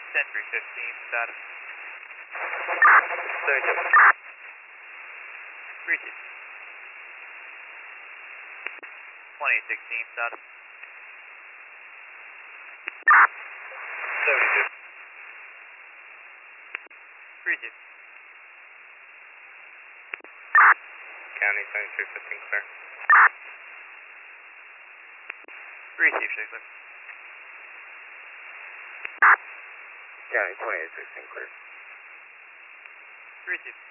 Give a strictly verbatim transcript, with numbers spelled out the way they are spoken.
ten three fifteen, status. seventy-two. three two. twenty sixteen, status. seventy-two. three two. County seventy-three fifteen, clear. three two, Schickler. County twenty-eight sixteen, clear. three two.